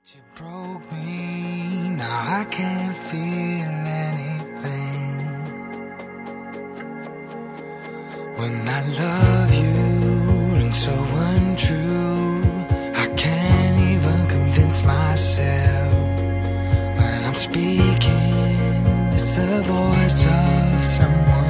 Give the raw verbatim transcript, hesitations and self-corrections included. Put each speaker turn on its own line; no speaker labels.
You broke me, now I can't feel anything. When I love you, rings so untrue, I can't even convince myself. When I'm speaking, it's the voice of someone